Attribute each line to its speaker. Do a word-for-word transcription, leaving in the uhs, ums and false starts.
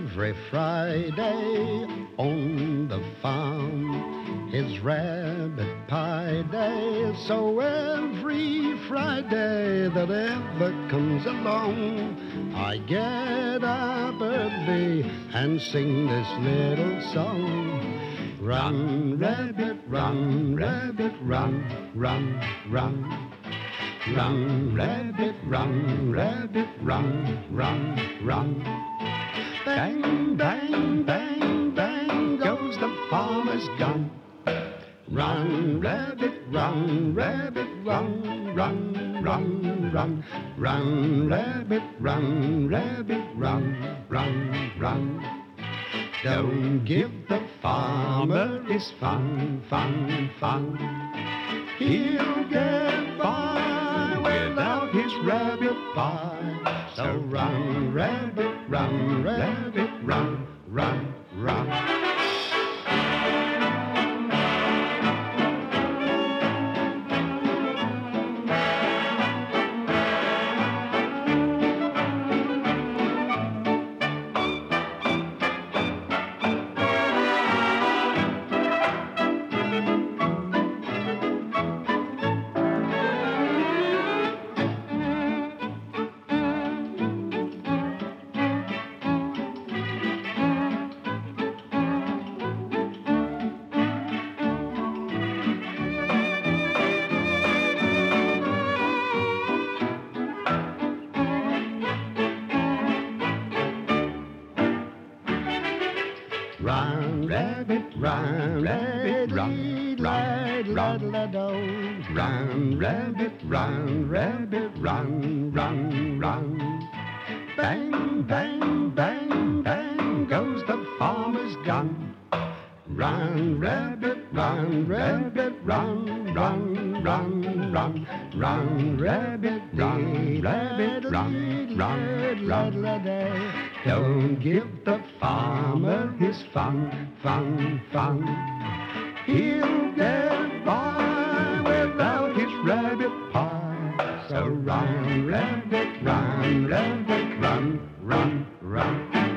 Speaker 1: every Friday on the farm is rabbit pie day. So every Friday that ever comes along, I get up early and sing this little song. Run, rabbit, run, rabbit, run, run, run. Run, rabbit, run, rabbit, run, run, run. Bang, bang, bang, bang goes the farmer's gun. Run, rabbit, run, rabbit, run, run, run, run. Run, rabbit, run, rabbit, run, run, run. Don't give the farmer his fun, fun, fun. He'll get by without his rabbit pie. So run, rabbit, run, rabbit, run, run, run. Run, rabbit, run, rabbit, run, run, run, run, run, rabbit, run, rabbit, run, run, run. Bang, bang, bang, bang goes the farmer's gun. Run, rabbit, run, rabbit, run, run, run, run. Run, rabbit, run, rabbit, run, run, run. Don't give the farmer his fun, fun, fun. He'll get by without his rabbit pie. So run, rabbit, run, rabbit, run, run, run.